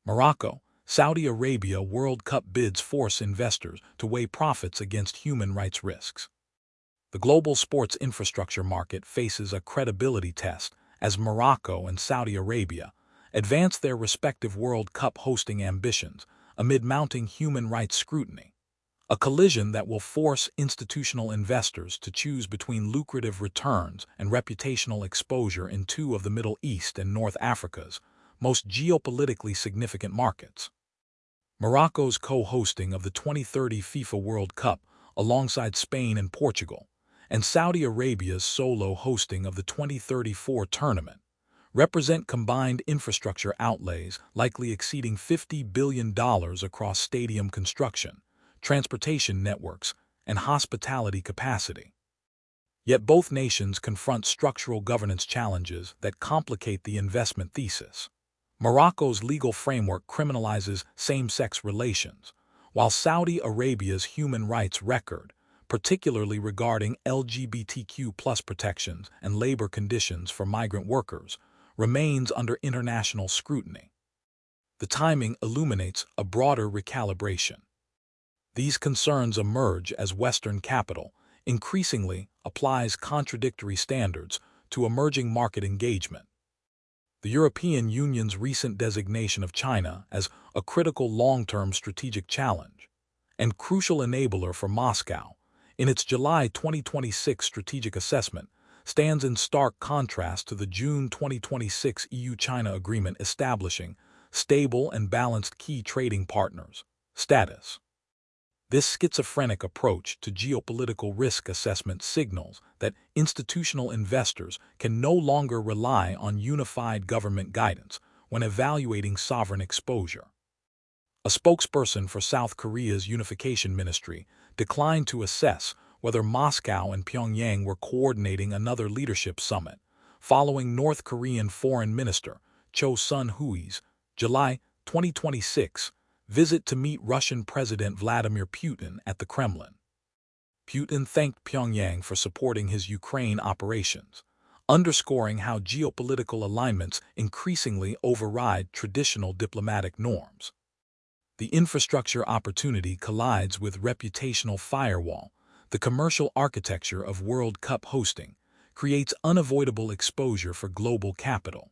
Morocco, Saudi Arabia World Cup bids force investors to weigh profits against human rights risks. The global sports infrastructure market faces a credibility test as Morocco and Saudi Arabia advance their respective World Cup hosting ambitions amid mounting human rights scrutiny. A collision that will force institutional investors to choose between lucrative returns and reputational exposure in two of the Middle East and North Africa's most geopolitically significant markets. Morocco's co-hosting of the 2030 FIFA World Cup alongside Spain and Portugal, and Saudi Arabia's solo hosting of the 2034 tournament, represent combined infrastructure outlays likely exceeding $50 billion across stadium construction, transportation networks, and hospitality capacity. Yet both nations confront structural governance challenges that complicate the investment thesis. Morocco's legal framework criminalizes same-sex relations, while Saudi Arabia's human rights record, particularly regarding LGBTQ+ protections and labor conditions for migrant workers, remains under international scrutiny. The timing illuminates a broader recalibration. These concerns emerge as Western capital increasingly applies contradictory standards to emerging market engagement. The European Union's recent designation of China as a critical long-term strategic challenge and crucial enabler for Moscow in its July 2026 strategic assessment stands in stark contrast to the June 2026 EU-China agreement establishing stable and balanced key trading partners status. This schizophrenic approach to geopolitical risk assessment signals that institutional investors can no longer rely on unified government guidance when evaluating sovereign exposure. A spokesperson for South Korea's Unification Ministry declined to assess whether Moscow and Pyongyang were coordinating another leadership summit, following North Korean Foreign Minister Cho Sun-hui's July 2026 visit to meet Russian President Vladimir Putin at the Kremlin. Putin thanked Pyongyang for supporting his Ukraine operations, underscoring how geopolitical alignments increasingly override traditional diplomatic norms. The infrastructure opportunity collides with reputational firewall. The commercial architecture of World Cup hosting creates unavoidable exposure for global capital.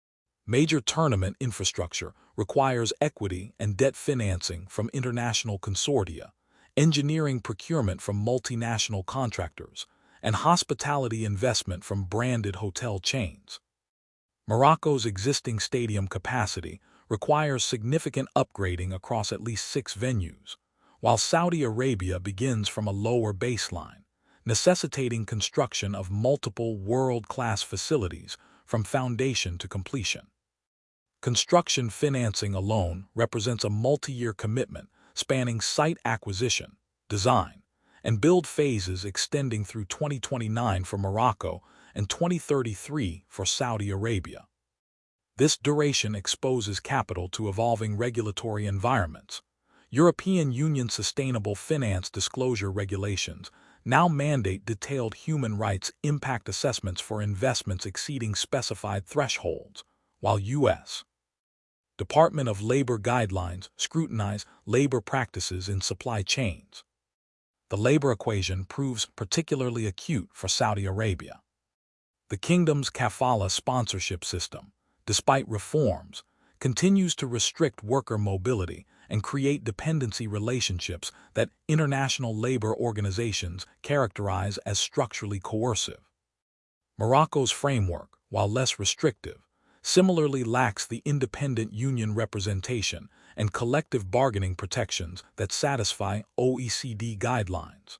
Major tournament infrastructure requires equity and debt financing from international consortia, engineering procurement from multinational contractors, and hospitality investment from branded hotel chains. Morocco's existing stadium capacity requires significant upgrading across at least 6 venues, while Saudi Arabia begins from a lower baseline, necessitating construction of multiple world-class facilities from foundation to completion. Construction financing alone represents a multi-year commitment spanning site acquisition, design, and build phases extending through 2029 for Morocco and 2033 for Saudi Arabia. This duration exposes capital to evolving regulatory environments. European Union Sustainable Finance Disclosure Regulations now mandate detailed human rights impact assessments for investments exceeding specified thresholds, while U.S. Department of Labor guidelines scrutinize labor practices in supply chains. The labor equation proves particularly acute for Saudi Arabia. The kingdom's kafala sponsorship system, despite reforms, continues to restrict worker mobility and create dependency relationships that international labor organizations characterize as structurally coercive. Morocco's framework, while less restrictive, similarly lacks the independent union representation and collective bargaining protections that satisfy OECD guidelines.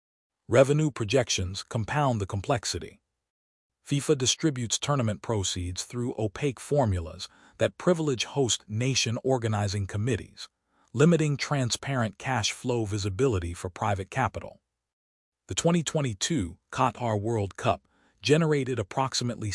Revenue projections compound the complexity. FIFA distributes tournament proceeds through opaque formulas that privilege host nation organizing committees, limiting transparent cash flow visibility for private capital. The 2022 Qatar World Cup generated approximately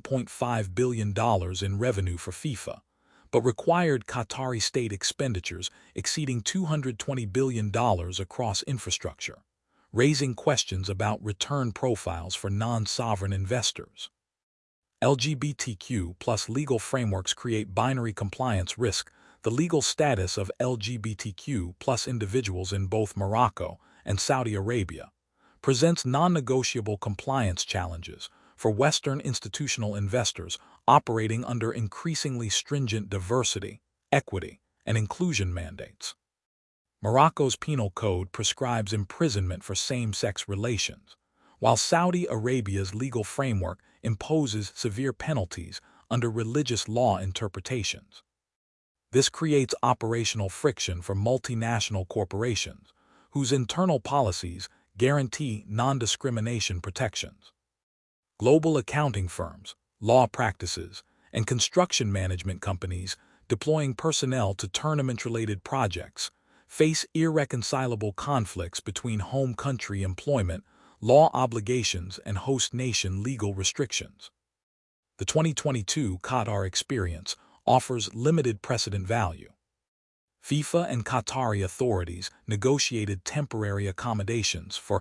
$7.5 billion in revenue for FIFA, but required Qatari state expenditures exceeding $220 billion across infrastructure, raising questions about return profiles for non-sovereign investors. LGBTQ+ legal frameworks create binary compliance risk The legal status of LGBTQ plus individuals in both Morocco and Saudi Arabia presents non-negotiable compliance challenges for Western institutional investors operating under increasingly stringent diversity, equity, and inclusion mandates. Morocco's penal code prescribes imprisonment for same-sex relations, while Saudi Arabia's legal framework imposes severe penalties under religious law interpretations. This creates operational friction for multinational corporations, whose internal policies guarantee non-discrimination protections. Global accounting firms, law practices, and construction management companies deploying personnel to tournament-related projects face irreconcilable conflicts between home country employment, law obligations, and host nation legal restrictions. The 2022 Qatar experience offers limited precedent value. FIFA and Qatari authorities negotiated temporary accommodations for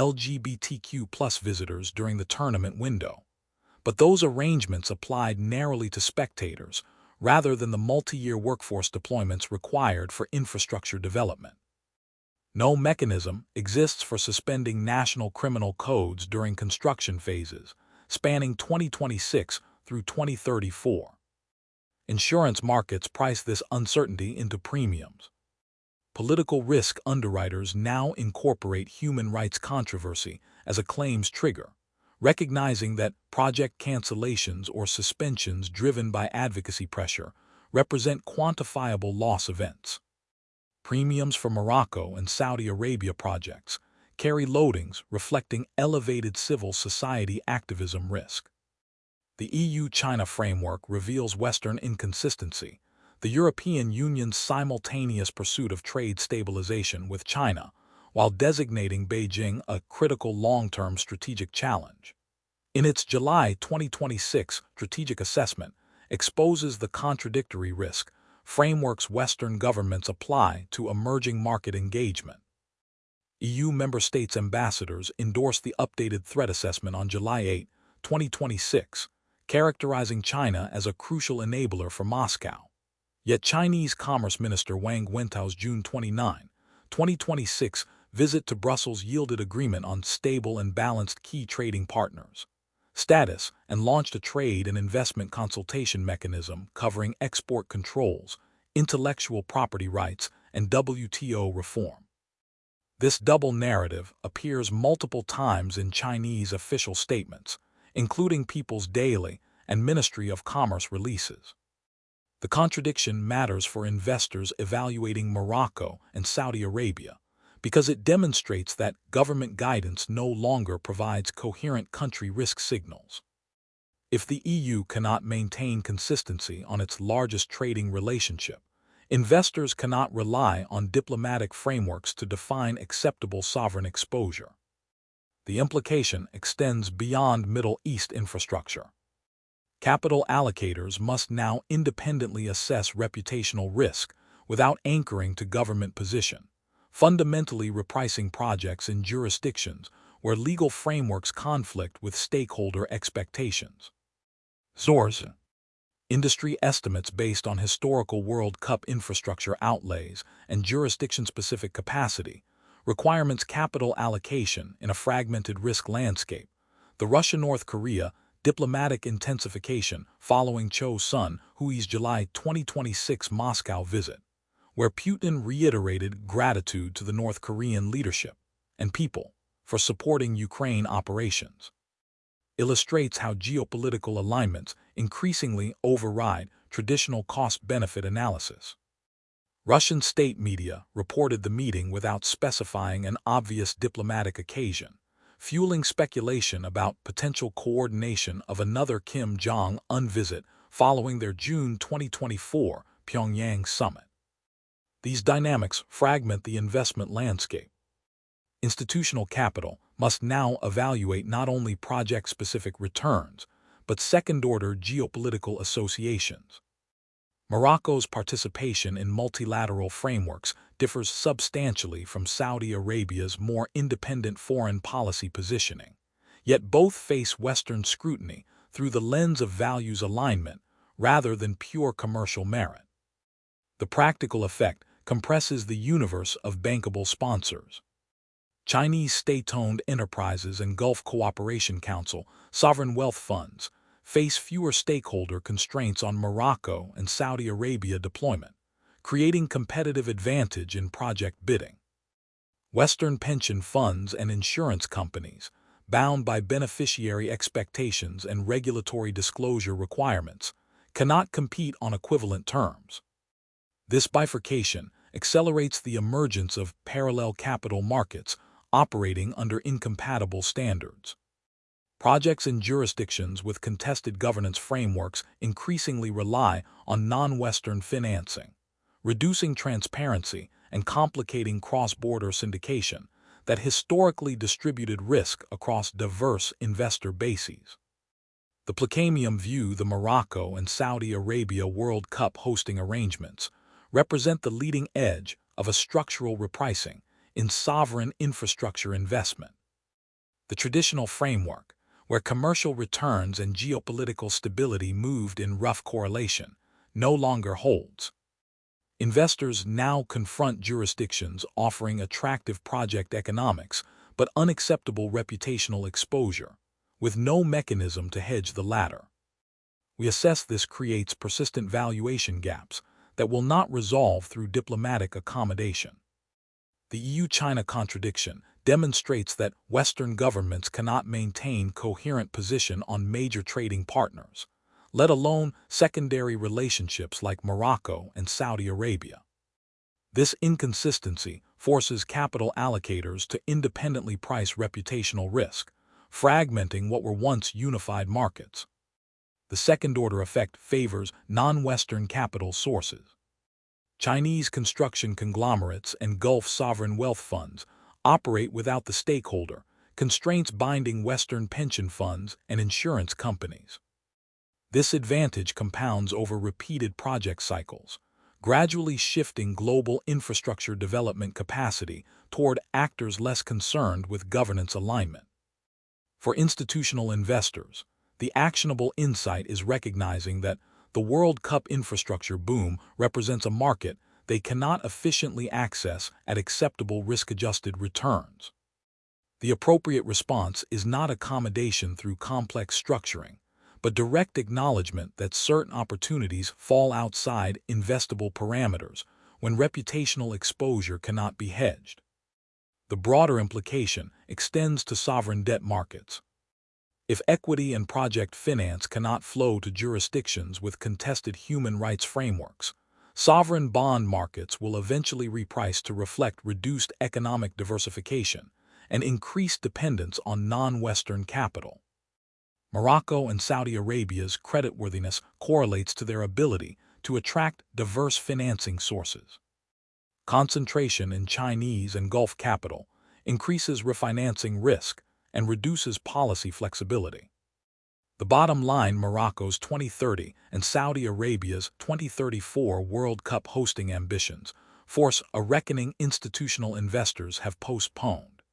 LGBTQ+ visitors during the tournament window, but those arrangements applied narrowly to spectators rather than the multi-year workforce deployments required for infrastructure development. No mechanism exists for suspending national criminal codes during construction phases, spanning 2026 through 2034. Insurance markets price this uncertainty into premiums. Political risk underwriters now incorporate human rights controversy as a claims trigger, recognizing that project cancellations or suspensions driven by advocacy pressure represent quantifiable loss events. Premiums for Morocco and Saudi Arabia projects carry loadings reflecting elevated civil society activism risk. The EU-China framework reveals Western inconsistency, the European Union's simultaneous pursuit of trade stabilization with China, while designating Beijing a critical long-term strategic challenge. In its July 2026 strategic assessment, exposes the contradictory risk frameworks Western governments apply to emerging market engagement. EU member states' ambassadors endorsed the updated threat assessment on July 8, 2026, characterizing China as a crucial enabler for Moscow. Yet Chinese Commerce Minister Wang Wentao's June 29, 2026 visit to Brussels yielded agreement on stable and balanced key trading partners status and launched a trade and investment consultation mechanism covering export controls, intellectual property rights, and WTO reform. This double narrative appears multiple times in Chinese official statements, including People's Daily and Ministry of Commerce releases. The contradiction matters for investors evaluating Morocco and Saudi Arabia because it demonstrates that government guidance no longer provides coherent country risk signals. If the EU cannot maintain consistency on its largest trading relationship, investors cannot rely on diplomatic frameworks to define acceptable sovereign exposure. The implication extends beyond Middle East infrastructure. Capital allocators must now independently assess reputational risk without anchoring to government position, fundamentally repricing projects in jurisdictions where legal frameworks conflict with stakeholder expectations. Source: industry estimates based on historical World Cup infrastructure outlays and jurisdiction-specific capacity requirements capital allocation in a fragmented risk landscape. The Russia-North Korea diplomatic intensification following Cho Sun-Hui's July 2026 Moscow visit, where Putin reiterated gratitude to the North Korean leadership and people for supporting Ukraine operations, illustrates how geopolitical alignments increasingly override traditional cost-benefit analysis. Russian state media reported the meeting without specifying an obvious diplomatic occasion, fueling speculation about potential coordination of another Kim Jong-un visit following their June 2024 Pyongyang summit. These dynamics fragment the investment landscape. Institutional capital must now evaluate not only project-specific returns, but second-order geopolitical associations. Morocco's participation in multilateral frameworks differs substantially from Saudi Arabia's more independent foreign policy positioning, yet both face Western scrutiny through the lens of values alignment rather than pure commercial merit. The practical effect compresses the universe of bankable sponsors. Chinese state-owned enterprises and Gulf Cooperation Council sovereign wealth funds face fewer stakeholder constraints on Morocco and Saudi Arabia deployment, creating competitive advantage in project bidding. Western pension funds and insurance companies, bound by beneficiary expectations and regulatory disclosure requirements, cannot compete on equivalent terms. This bifurcation accelerates the emergence of parallel capital markets operating under incompatible standards. Projects in jurisdictions with contested governance frameworks increasingly rely on non-Western financing, reducing transparency and complicating cross-border syndication that historically distributed risk across diverse investor bases. The Placamium view the Morocco and Saudi Arabia World Cup hosting arrangements represent the leading edge of a structural repricing in sovereign infrastructure investment. The traditional framework, where commercial returns and geopolitical stability moved in rough correlation, no longer holds. Investors now confront jurisdictions offering attractive project economics but unacceptable reputational exposure, with no mechanism to hedge the latter. We assess this creates persistent valuation gaps that will not resolve through diplomatic accommodation. The EU-China contradiction demonstrates that Western governments cannot maintain coherent position on major trading partners, let alone secondary relationships like Morocco and Saudi Arabia. This inconsistency forces capital allocators to independently price reputational risk, fragmenting what were once unified markets. The second-order effect favors non-Western capital sources. Chinese construction conglomerates and Gulf sovereign wealth funds operate without the stakeholder constraints binding Western pension funds and insurance companies. This advantage compounds over repeated project cycles, gradually shifting global infrastructure development capacity toward actors less concerned with governance alignment. For institutional investors, the actionable insight is recognizing that the World Cup infrastructure boom represents a market they cannot efficiently access at acceptable risk-adjusted returns. The appropriate response is not accommodation through complex structuring, but direct acknowledgement that certain opportunities fall outside investable parameters when reputational exposure cannot be hedged. The broader implication extends to sovereign debt markets. If equity and project finance cannot flow to jurisdictions with contested human rights frameworks, sovereign bond markets will eventually reprice to reflect reduced economic diversification and increased dependence on non-Western capital. Morocco and Saudi Arabia's creditworthiness correlates to their ability to attract diverse financing sources. Concentration in Chinese and Gulf capital increases refinancing risk and reduces policy flexibility. The bottom line: Morocco's 2030 and Saudi Arabia's 2034 World Cup hosting ambitions force a reckoning institutional investors have postponed.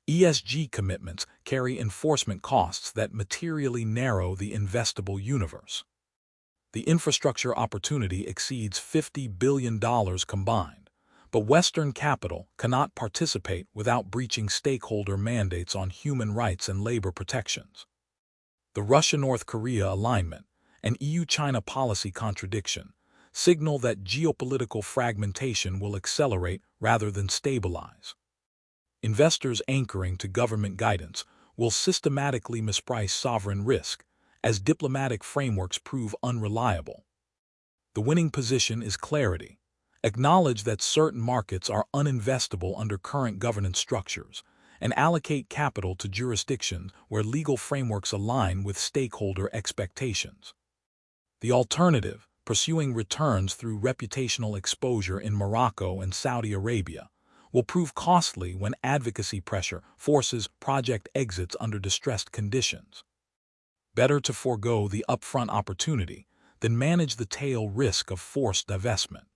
ESG commitments carry enforcement costs that materially narrow the investable universe. The infrastructure opportunity exceeds $50 billion combined, but Western capital cannot participate without breaching stakeholder mandates on human rights and labor protections. The Russia-North Korea alignment and EU-China policy contradiction signal that geopolitical fragmentation will accelerate rather than stabilize. Investors anchoring to government guidance will systematically misprice sovereign risk as diplomatic frameworks prove unreliable. The winning position is clarity. Acknowledge that certain markets are uninvestable under current governance structures, and allocate capital to jurisdictions where legal frameworks align with stakeholder expectations. The alternative, pursuing returns through reputational exposure in Morocco and Saudi Arabia, will prove costly when advocacy pressure forces project exits under distressed conditions. Better to forego the upfront opportunity than manage the tail risk of forced divestment.